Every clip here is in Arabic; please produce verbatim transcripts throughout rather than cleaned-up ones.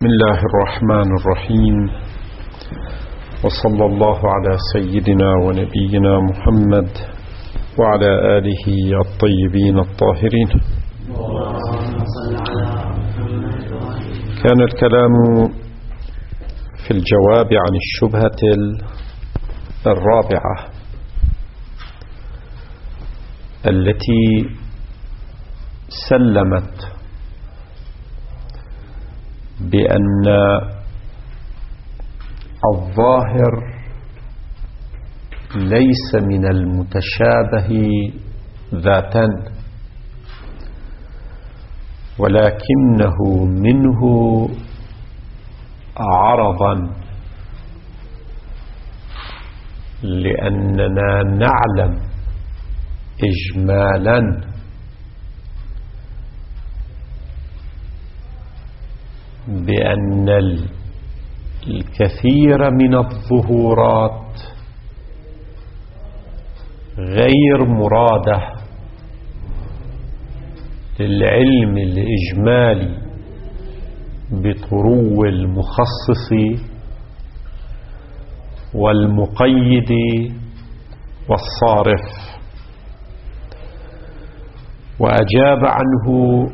بسم الله الرحمن الرحيم، وصلى الله على سيدنا ونبينا محمد وعلى آله الطيبين الطاهرين. كان الكلام في الجواب عن الشبهة الرابعة التي سلمت بأن الظاهر ليس من المتشابه ذاتا، ولكنه منه عرضا، لأننا نعلم إجمالا بأن الكثير من الظهورات غير مرادة للعلم الإجمالي بطرو المخصص والمقيد والصارف. وأجاب عنه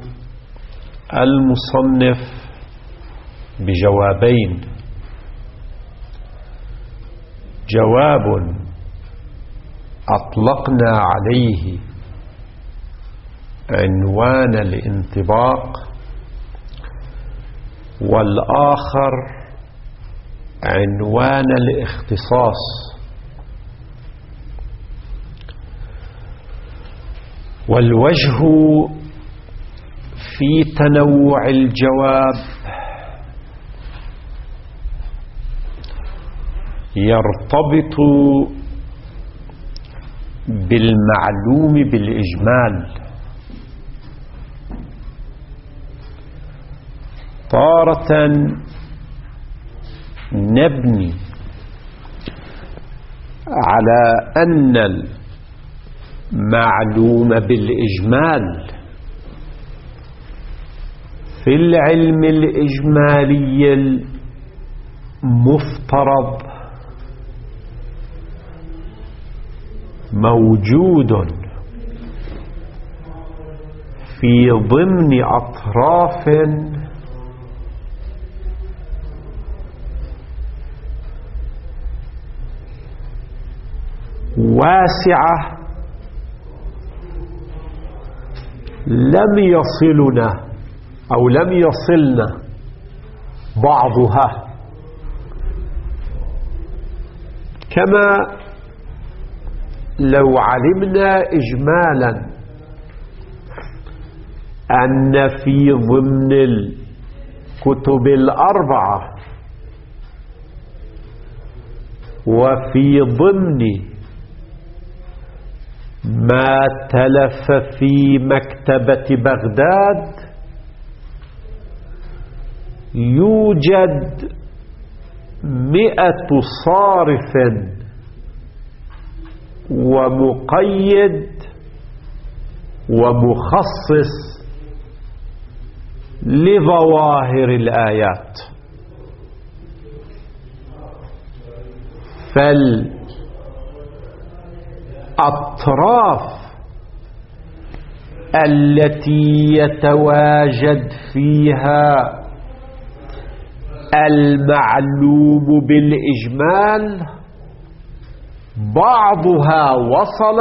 المصنف بجوابين: جواب أطلقنا عليه عنوان الانطباق، والآخر عنوان الاختصاص. والوجه في تنوع الجواب يرتبط بالمعلوم بالإجمال. تارة نبني على أن المعلوم بالإجمال في العلم الإجمالي المفترض موجود في ضمن أطراف واسعة لم يصلنا أو لم يصلنا بعضها، كما لو علمنا إجمالا أن في ضمن الكتب الأربعة وفي ضمن ما تلف في مكتبة بغداد يوجد مئة صارف ومقيد ومخصص لظواهر الآيات، فالأطراف التي يتواجد فيها المعلوم بالإجمال بعضها وصل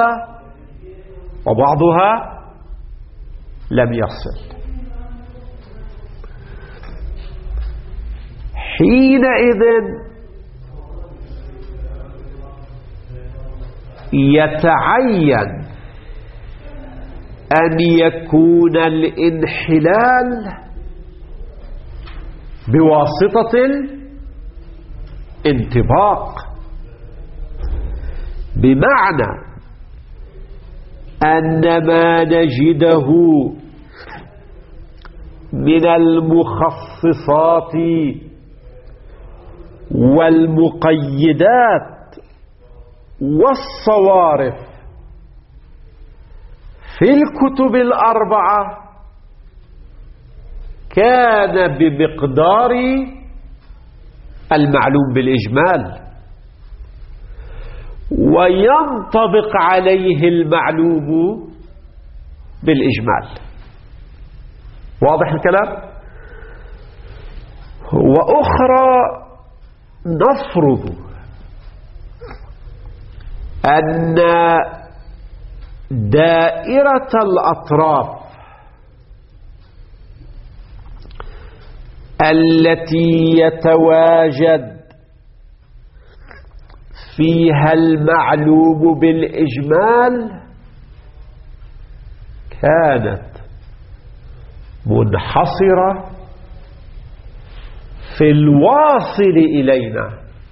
وبعضها لم يصل. حينئذ يتعين أن يكون الانحلال بواسطة الانطباق، بمعنى أن ما نجده من المخصصات والمقيدات والصوارف في الكتب الأربعة كان بمقدار المعلوم بالإجمال، وينطبق عليه المعلوم بالإجمال. واضح الكلام؟ وأخرى نفرض أن دائرة الأطراف التي يتواجد فيها المعلوم بالإجمال كانت منحصرة في الواصل إلينا،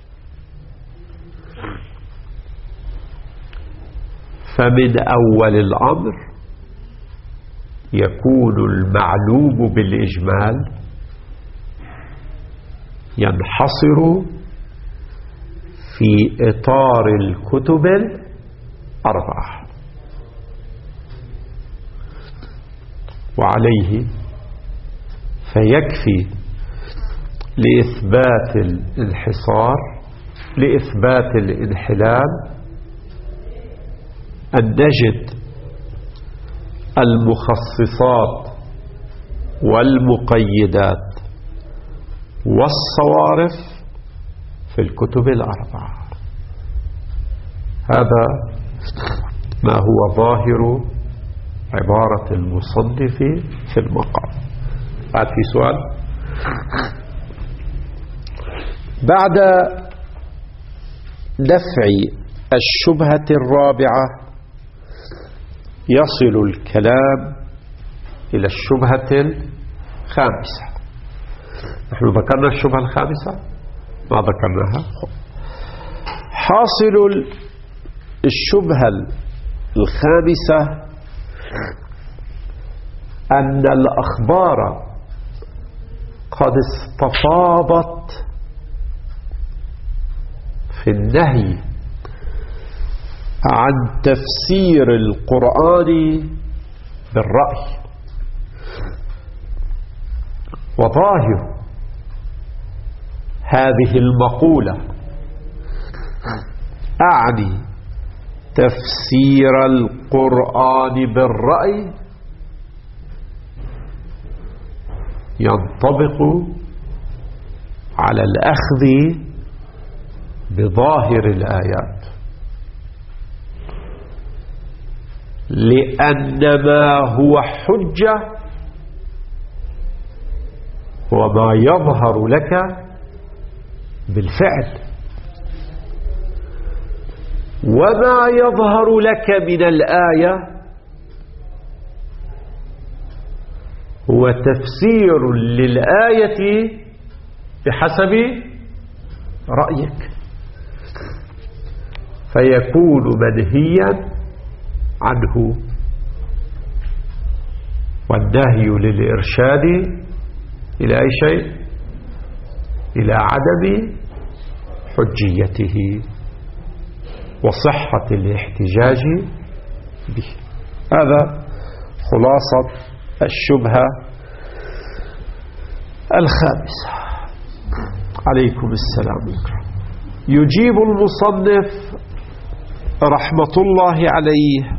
فمن أول الأمر يكون المعلوم بالإجمال ينحصر في إطار الكتب الأربعة، وعليه فيكفي لإثبات الانحصار لإثبات الانحلال أن نجد المخصصات والمقيدات والصوارف في الكتب الأربعة. هذا ما هو ظاهر عبارة المصنف في المقام. بعد في سؤال؟ بعد دفع الشبهة الرابعة يصل الكلام إلى الشبهة الخامسة. نحن ذكرنا الشبهة الخامسة؟ ما ذكرناها. حاصل الشبهة الخامسة أن الأخبار قد استفاضت في النهي عن تفسير القرآن بالرأي، وظاهر هذه المقولة أعني تفسير القرآن بالرأي ينطبق على الأخذ بظاهر الآيات، لأن ما هو حجة هو ما يظهر لك بالفعل، وما يظهر لك من الآية هو تفسير للآية بحسب رأيك، فيكون منهيا عنه، والنهي للإرشاد إلى أي شيء؟ إلى عدم حجيته وصحة الاحتجاج به. هذا خلاصة الشبهة الخامسة. عليكم السلام. يجيب المصنف رحمة الله عليه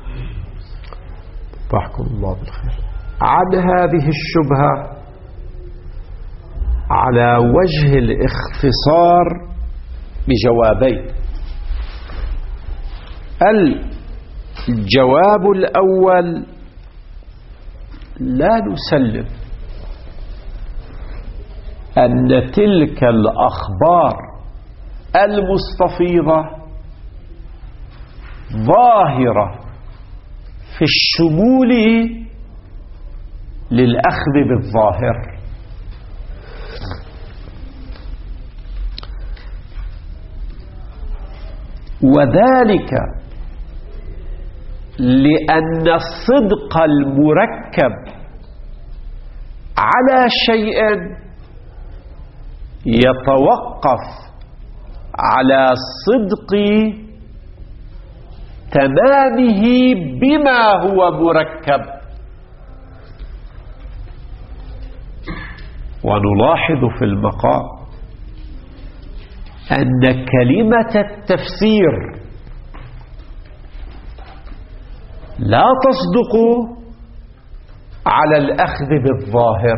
رحمكم الله بالخير عن هذه الشبهة على وجه الاختصار بجوابين. الجواب الأول: لا نسلم أن تلك الأخبار المستفيضة ظاهرة في الشمول للأخذ بالظاهر، وذلك لأن الصدق المركب على شيء يتوقف على صدق تمامه بما هو مركب. ونلاحظ في المقام أن كلمة التفسير لا تصدق على الأخذ بالظاهر،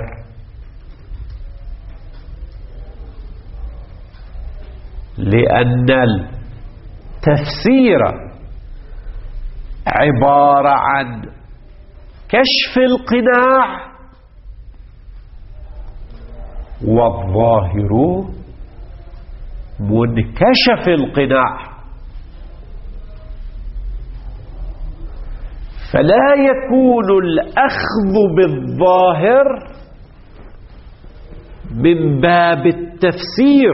لأن التفسير عبارة عن كشف القناع، والظاهر منكشف القناع. فلا يكون الأخذ بالظاهر من باب التفسير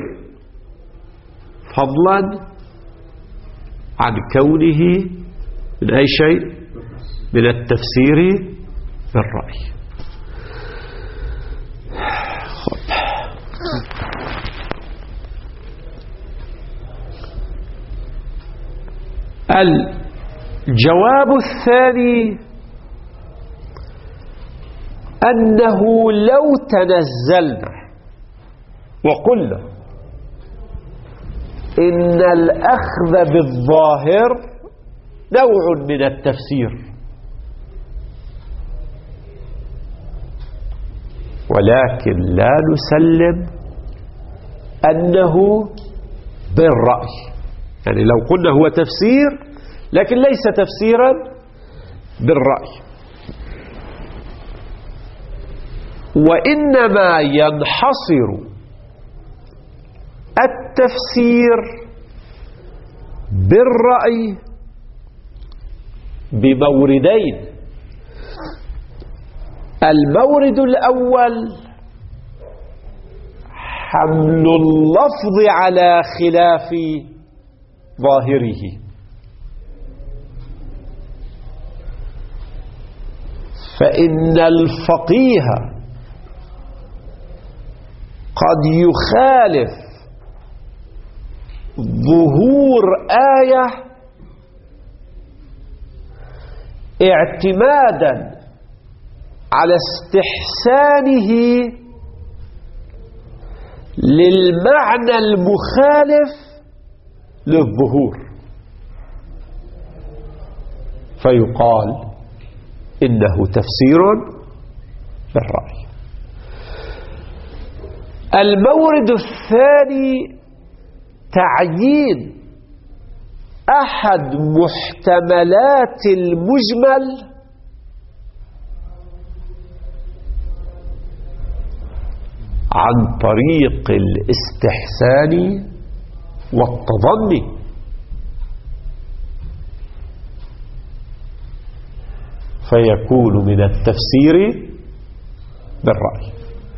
فضلا عن كونه من أي شيء من التفسير بالرأي. الجواب الثاني أنه لو تنزلنا وقلنا إن الأخذ بالظاهر نوع من التفسير، ولكن لا نسلم أنه بالرأي، يعني لو قلنا هو تفسير لكن ليس تفسيرا بالرأي، وإنما ينحصر التفسير بالرأي بموردين. المورد الأول حمل اللفظ على خلاف ظاهره، فإن الفقيه قد يخالف ظهور آية اعتمادا على استحسانه للمعنى المخالف للظهور، فيقال إنه تفسير بالرأي. المورد الثاني تعيين أحد محتملات المجمل عن طريق الاستحسان والتظني، فيكون من التفسير بالرأي.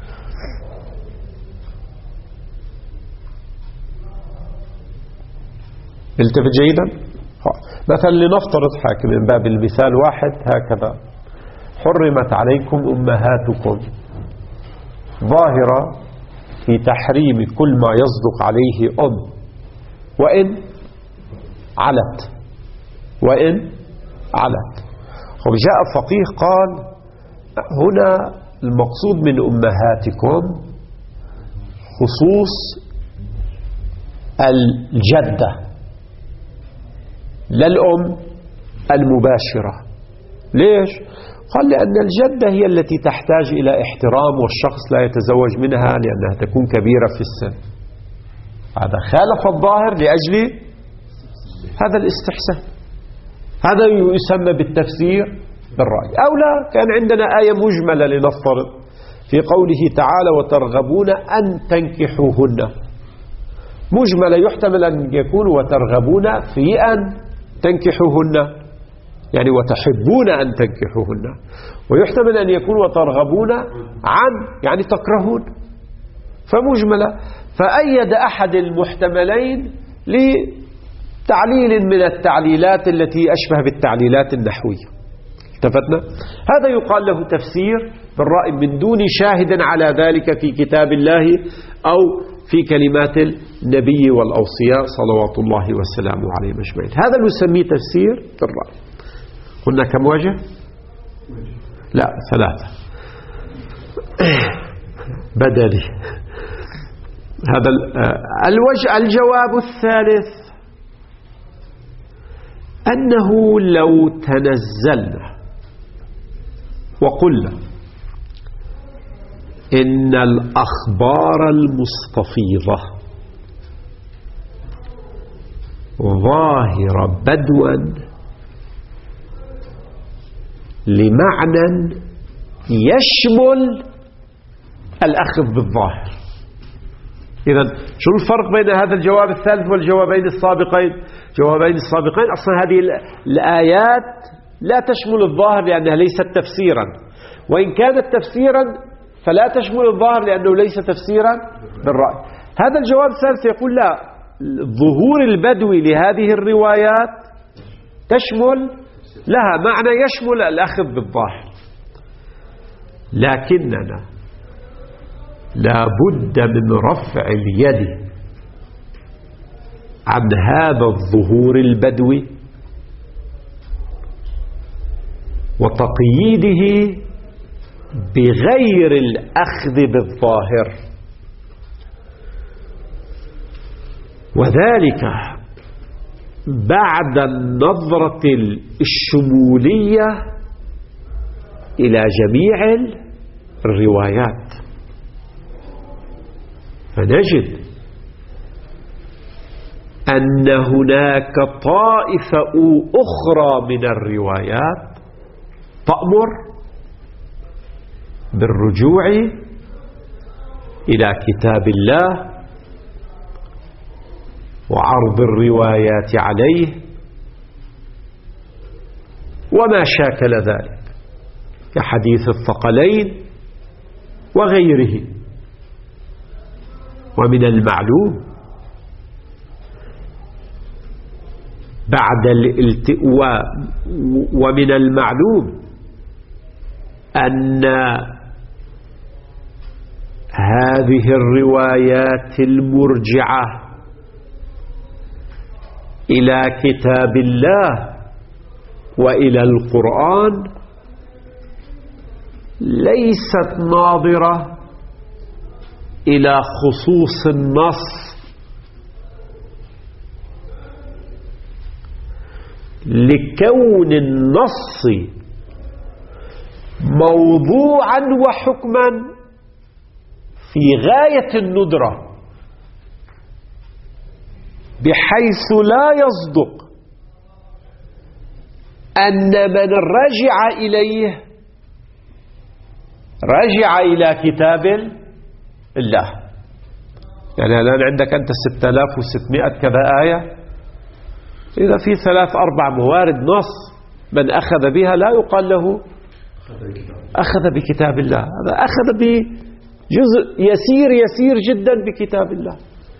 التفت جيدا. مثلا لنفترض حاكم من باب المثال واحد هكذا: حرمت عليكم أمهاتكم، ظاهرة في تحريم كل ما يصدق عليه أم وإن علت وإن علت. وجاء فقيه قال هنا المقصود من أمهاتكم خصوص الجدة لا الأم المباشرة. ليش؟ قال لأن الجدة هي التي تحتاج إلى احترام، والشخص لا يتزوج منها لأنها تكون كبيرة في السن. هذا خالف الظاهر لأجل هذا الاستحسان، هذا يسمى بالتفسير بالرأي. أو لا، كان عندنا آية مجملة لنفترض في قوله تعالى وترغبون أن تنكحوهن، مجملة يحتمل أن يكون وترغبون في أن تنكحوهن يعني وتحبون أن تنكحوهن، ويحتمل أن يكون وترغبون عن يعني تكرهون، فمجملة. فأيد أحد المحتملين لتعليل من التعليلات التي أشبه بالتعليلات النحوية. التفتنا؟ هذا يقال له تفسير بالرأي من دون شاهد على ذلك في كتاب الله أو في كلمات النبي والأوصياء صلوات الله وسلامه عليه أجمعين. هذا نسميه تفسير بالرأي. قلنا كم وجه؟ لا، ثلاثة. بدلي. هذا الوجه. الجواب الثالث أنه لو تنزلنا وقلنا إن الأخبار المستفيضة ظاهرة بدوا لمعنى يشمل الأخذ بالظاهر. إذن شو الفرق بين هذا الجواب الثالث والجوابين السابقين؟ جوابين السابقين أصلا هذه الآيات لا تشمل الظاهر لأنها ليست تفسيرا، وإن كانت تفسيرا فلا تشمل الظاهر لأنه ليس تفسيرا بالرأي. هذا الجواب الثالث يقول لا، ظهور البدوي لهذه الروايات تشمل لها معنى يشمل الأخذ بالظاهر، لكننا لا بد من رفع اليد عن هذا الظهور البدوي وتقييده بغير الأخذ بالظاهر، وذلك بعد النظرة الشمولية إلى جميع الروايات. فنجد أن هناك طائفة أخرى من الروايات تأمر بالرجوع إلى كتاب الله وعرض الروايات عليه وما شاكل ذلك كحديث الثقلين وغيره. ومن المعلوم بعد الالتواء ومن المعلوم أن هذه الروايات المرجعة إلى كتاب الله وإلى القرآن ليست ناظرة إلى خصوص النص، لكون النص موضوعا وحكما في غاية الندرة، بحيث لا يصدق أن من رجع إليه رجع إلى كتاب الله. يعني الآن عندك أنت ستة آلاف وستمائة كذا آية، إذا في ثلاث أربع موارد نص من أخذ بها لا يقال له أخذ بكتاب الله، هذا أخذ بجزء يسير يسير جدا بكتاب الله.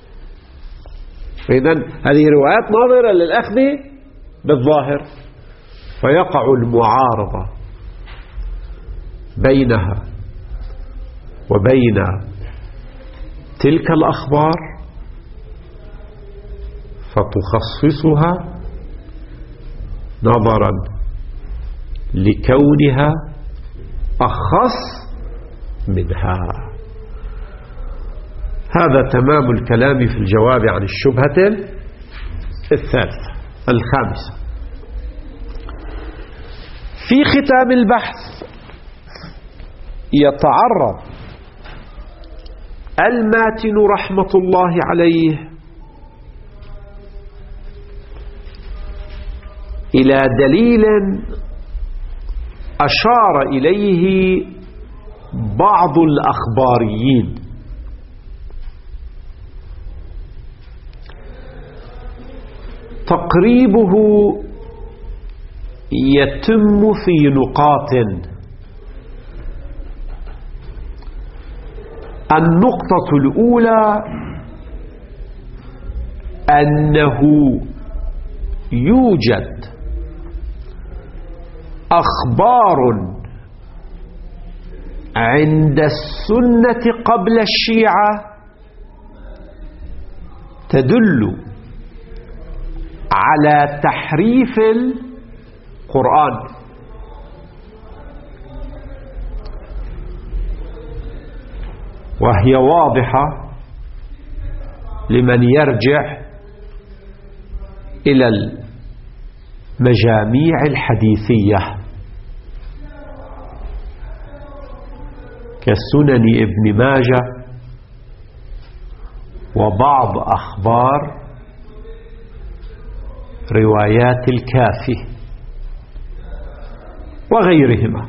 فإذن هذه روايات ناظرة للأخذ بالظاهر، فيقع المعارضة بينها وبين تلك الأخبار فتخصصها نظرا لكونها أخص منها. هذا تمام الكلام في الجواب عن الشبهة الثالثة. الخامسة، في ختام البحث يتعرض الماتن رحمة الله عليه إلى دليل أشار إليه بعض الأخباريين، تقريبه يتم في نقاط. النقطة الأولى أنه يوجد أخبار عند السنة قبل الشيعة تدل على تحريف القرآن. وهي واضحة لمن يرجع إلى المجاميع الحديثية كسنن ابن ماجه وبعض أخبار روايات الكافي وغيرهما.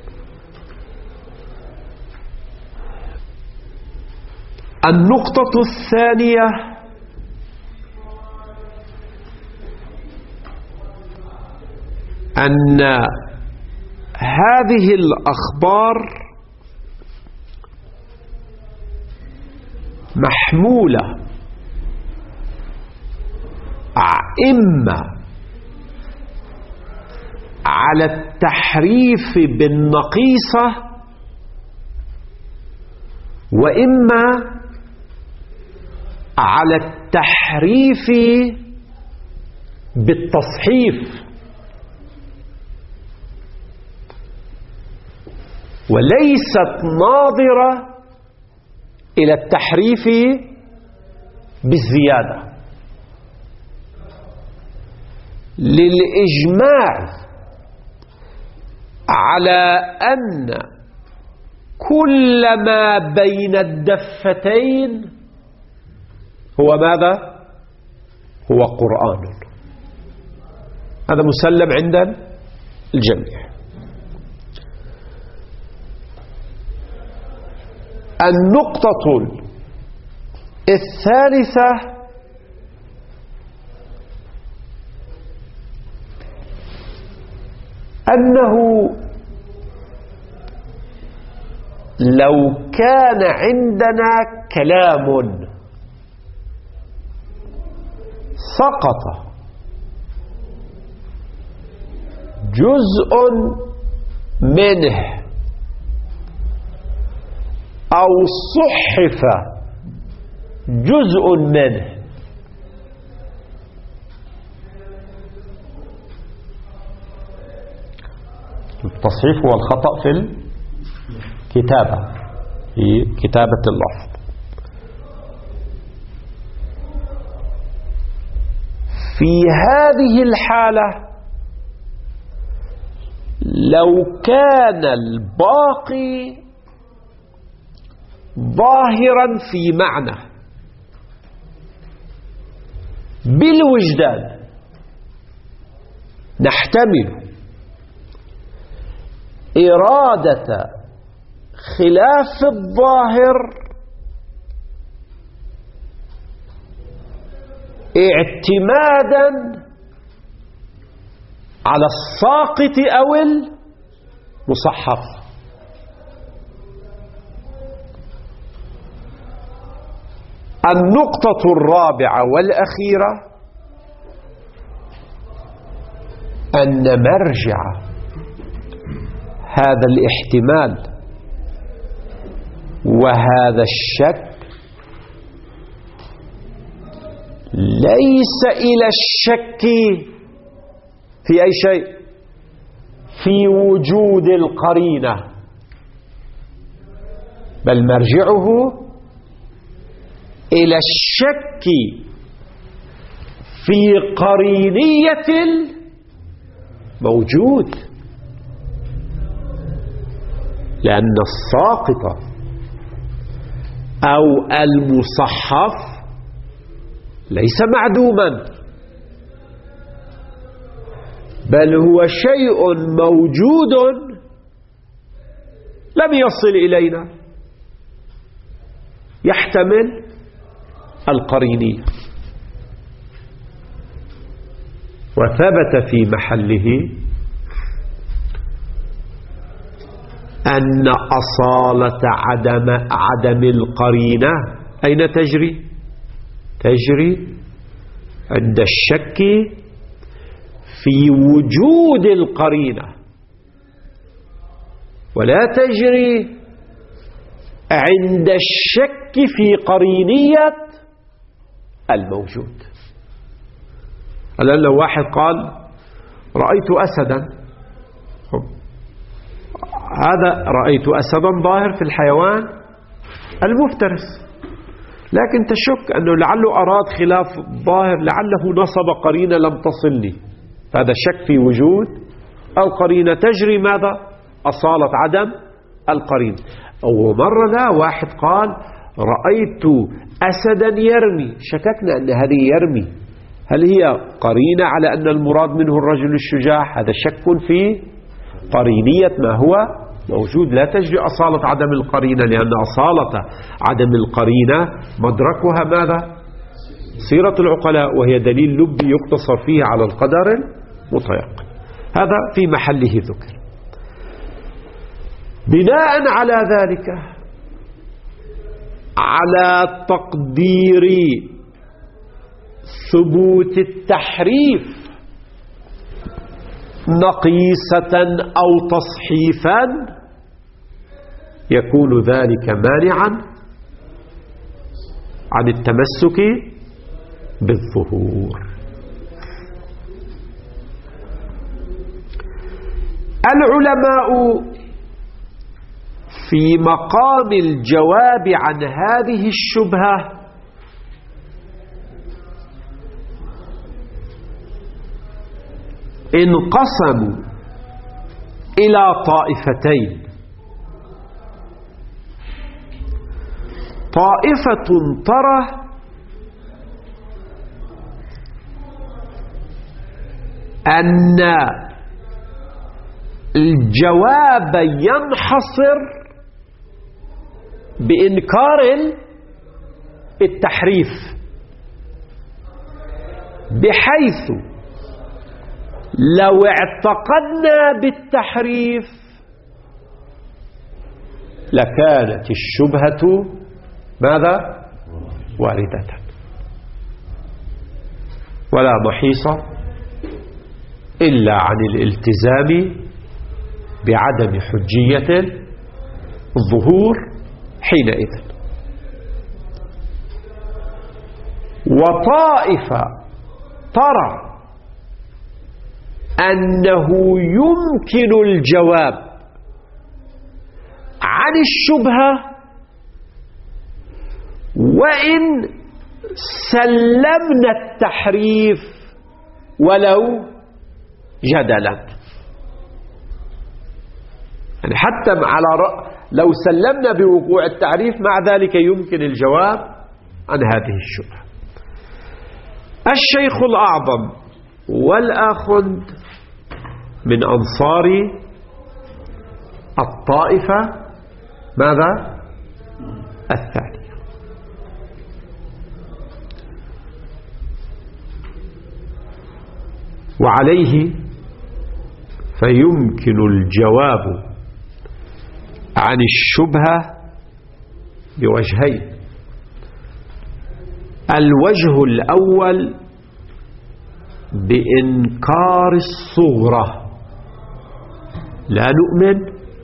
النقطة الثانية أن هذه الأخبار محمولة إما على التحريف بالنقيصة وإما على التحريف بالتصحيف، وليست ناظرة إلى التحريف بالزيادة، للإجماع على أن كل ما بين الدفتين هو ماذا؟ هو قرآن. هذا مسلم عند الجميع. النقطة الثالثة أنه لو كان عندنا كلام سقط جزء منه أو صحف جزء منه التصحيف هو الخطأ في الكتابة، في كتابة اللفظ. في هذه الحالة لو كان الباقي ظاهرا في معنى بالوجدان نحتمل إرادة خلاف الظاهر اعتمادا على الساقط أو المصحف. النقطة الرابعة والأخيرة أن مرجع هذا الاحتمال وهذا الشك ليس إلى الشك في أي شيء، في وجود القرينة، بل مرجعه إلى الشك في قرينية الموجود، لأن الساقط أو المصحف ليس معدوما، بل هو شيء موجود لم يصل إلينا، يحتمل القرينية. وثبت في محله أن أصالة عدم عدم القرينة أين تجري؟ تجري عند الشك في وجود القرينة، ولا تجري عند الشك في قرينية الموجود. الآن لو واحد قال رأيت أسدا، هذا رأيت أسدا ظاهر في الحيوان المفترس، لكن تشك أنه لعله أراد خلاف ظاهر، لعله نصب قرينة لم تصلني، فهذا شك في وجود القرينة تجري ماذا؟ أصالة عدم القرينة. أو مرة لا، واحد قال رأيت أسدا يرمي، شككنا أن هذه يرمي هل هي قرينة على أن المراد منه الرجل الشجاع؟ هذا شك في قرينية ما هو موجود. لا تجري أصالة عدم القرينة، لأن أصالة عدم القرينة مدركها ماذا؟ سيرة العقلاء، وهي دليل لبي يقتصر فيه على القدر المتيقن. هذا في محله ذكر. بناء على ذلك، على تقدير ثبوت التحريف نقيصة أو تصحيفا، يكون ذلك مانعا عن التمسك بالظهور. العلماء في مقام الجواب عن هذه الشبهة انقسموا إلى طائفتين. طائفة ترى أن الجواب ينحصر بإنكار التحريف، بحيث لو اعتقدنا بالتحريف لكانت الشبهة ماذا؟ واردة، ولا محيص إلا عن الالتزام بعدم حجية الظهور حينئذ. وطائفة ترى أنه يمكن الجواب عن الشبهة وإن سلمنا التحريف ولو جدلا، يعني حتى على رأ... لو سلمنا بوقوع التعريف مع ذلك يمكن الجواب عن هذه الشبهة. الشيخ الأعظم والآخذ من أنصار الطائفة ماذا؟ الثانية. وعليه فيمكن الجواب عن الشبهة بوجهين. الوجه الأول بإنكار الصغرى، لا نؤمن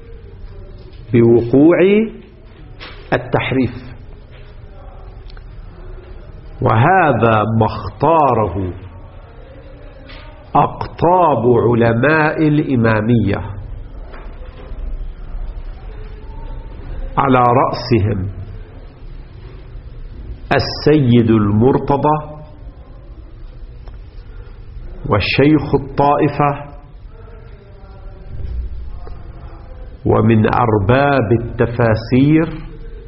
بوقوع التحريف، وهذا ما اختاره أقطاب علماء الإمامية، على رأسهم السيد المرتضى والشيخ الطائفة، ومن أرباب التفاسير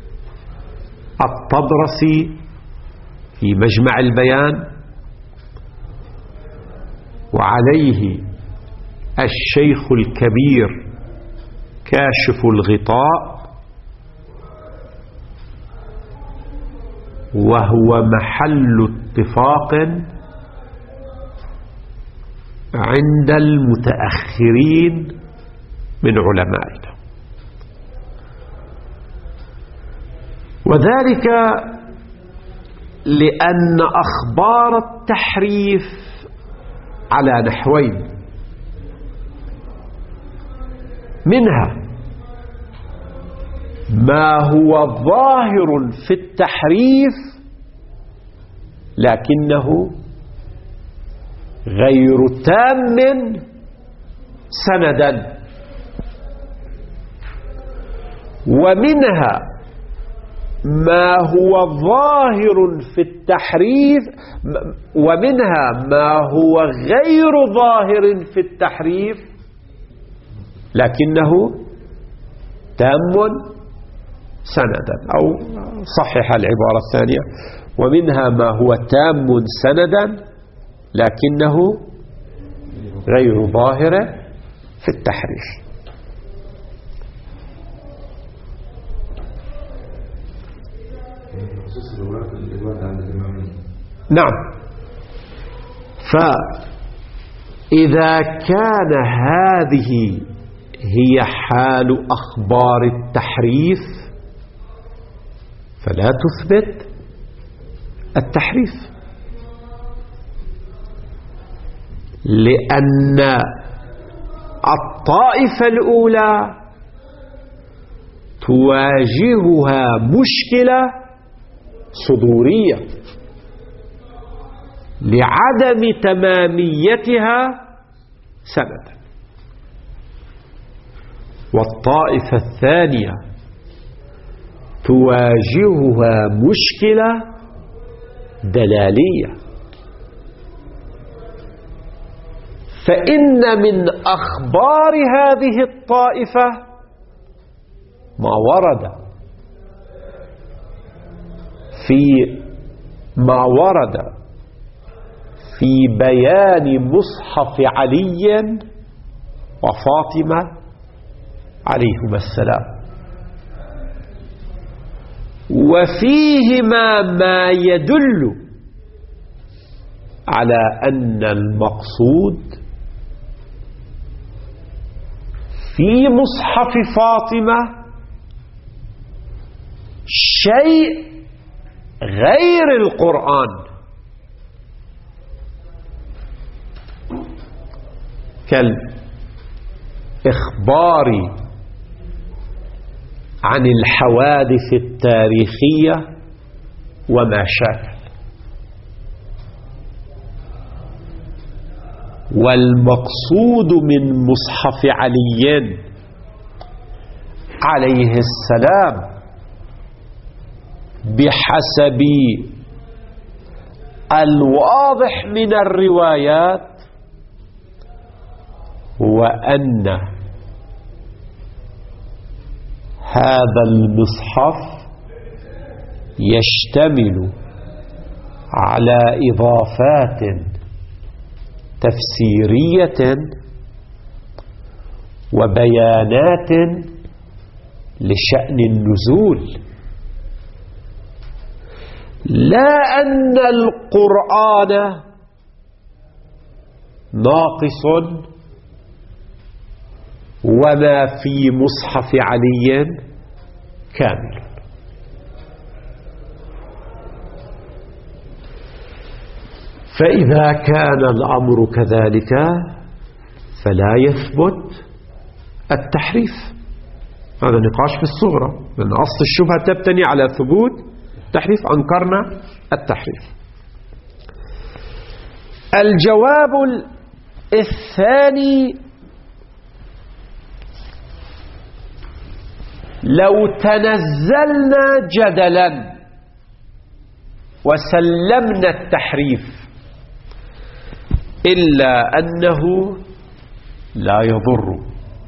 الطبرسي في مجمع البيان، وعليه الشيخ الكبير كاشف الغطاء، وهو محل اتفاق عند المتأخرين من علمائنا، وذلك لأن أخبار التحريف على نحوين: منها ما هو ظاهر في التحريف لكنه غير تام سندا، ومنها ما هو ظاهر في التحريف، ومنها ما هو غير ظاهر في التحريف لكنه تام سندا، أو صحح العبارة الثانية، ومنها ما هو تام سندا لكنه غير ظاهر في التحريف. نعم. فإذا كان هذه هي حال أخبار التحريف فلا تثبت التحريف، لأن الطائفة الأولى تواجهها مشكلة صدورية لعدم تماميتها سندا، والطائفة الثانية تواجهها مشكلة دلالية. فإن من أخبار هذه الطائفة ما ورد في ما ورد في بيان مصحف علي وفاطمة عليهما السلام، وفيهما ما يدل على أن المقصود في مصحف فاطمة شيء غير القرآن، كالإخبار عن الحوادث التاريخية وما شاكل. والمقصود من مصحف علي عليه السلام بحسب الواضح من الروايات هو أن هذا المصحف يشتمل على إضافات تفسيرية وبيانات لشأن النزول، لا أن القرآن ناقص وما في مصحف علي كامل. فإذا كان الأمر كذلك فلا يثبت التحريف. هذا نقاش في الصغرى، من أصل الشبهة تبتني على ثبوت التحريف، أنكرنا التحريف. الجواب الثاني: لو تنزلنا جدلا وسلمنا التحريف إلا أنه لا يضر،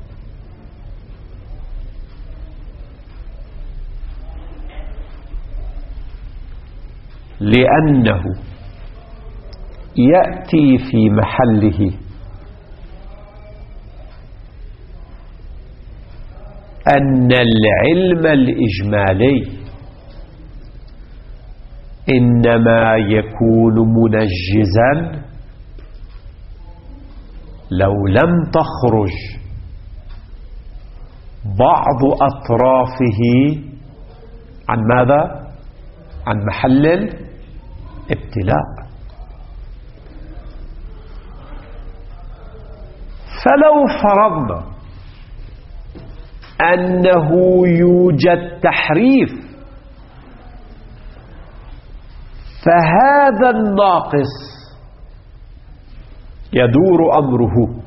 لأنه يأتي في محله أن العلم الإجمالي إنما يكون منجزا لو لم تخرج بعض أطرافه عن ماذا؟ عن محل الابتلاء. فلو فرضنا أنه يوجد تحريف، فهذا الناقص يدور أمره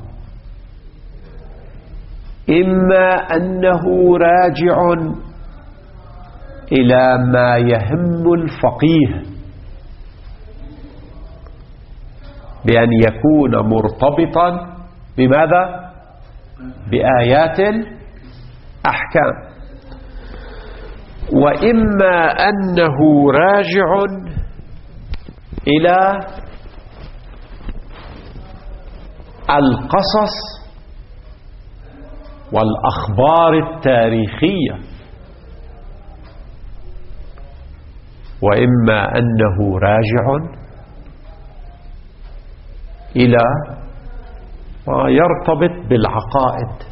إما أنه راجع إلى ما يهم الفقيه بأن يكون مرتبطا بماذا؟ بآيات الأحكام. وإما أنه راجع إلى القصص والأخبار التاريخية، وإما أنه راجع إلى ما يرتبط بالعقائد.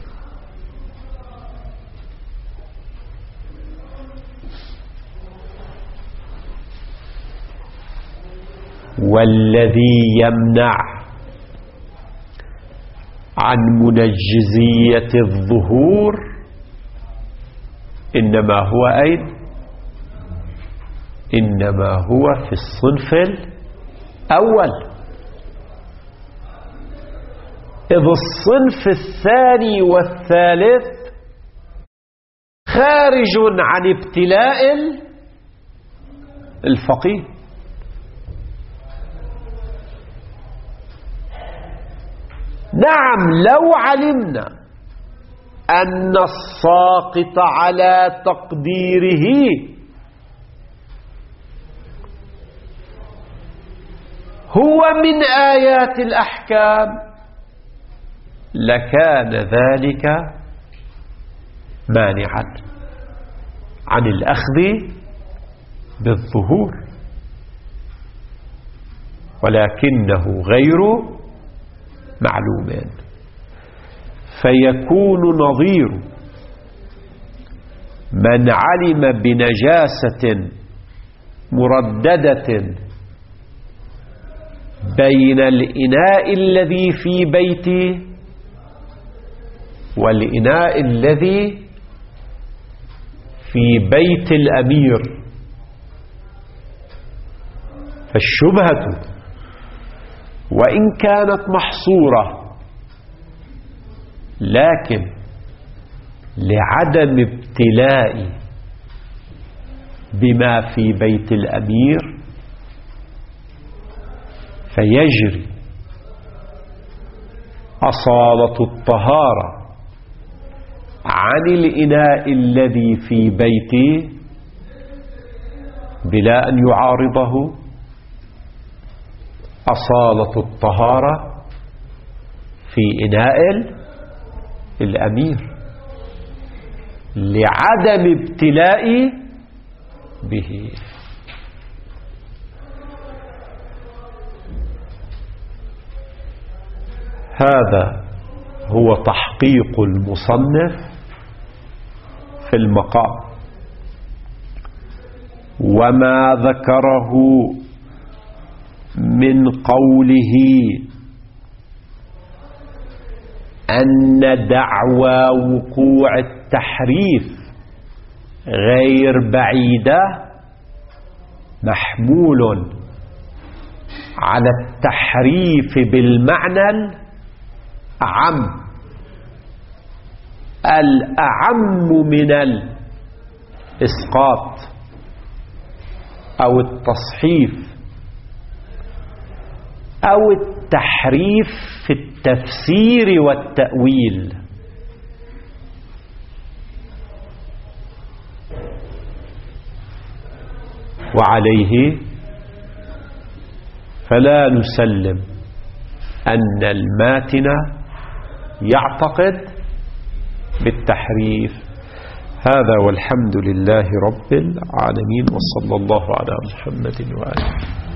والذي يمنع عن منجزية الظهور إنما هو أين؟ إنما هو في الصنف الأول، إذ الصنف الثاني والثالث خارج عن ابتلاء الفقيه. نعم، لو علمنا أن الساقط على تقديره هو من آيات الأحكام لكان ذلك مانعا عن الأخذ بالظهور، ولكنه غير معلومين، فيكون نظير من علم بنجاسة مرددة بين الإناء الذي في بيته والإناء الذي في بيت الأمير، فالشبهة وإن كانت محصورة لكن لعدم ابتلاء بما في بيت الأمير فيجري أصالة الطهارة عن الإناء الذي في بيته بلا أن يعارضه أصالة الطهارة في إناء الأمير لعدم ابتلاء به. هذا هو تحقيق المصنف في المقام، وما ذكره من قوله أن دعوى وقوع التحريف غير بعيدة محمول على التحريف بالمعنى الأعم الأعم من الإسقاط أو التصحيف أو التحريف في التفسير والتأويل. وعليه فلا نسلم أن الماتن يعتقد بالتحريف. هذا والحمد لله رب العالمين، وصلى الله على محمد وآله.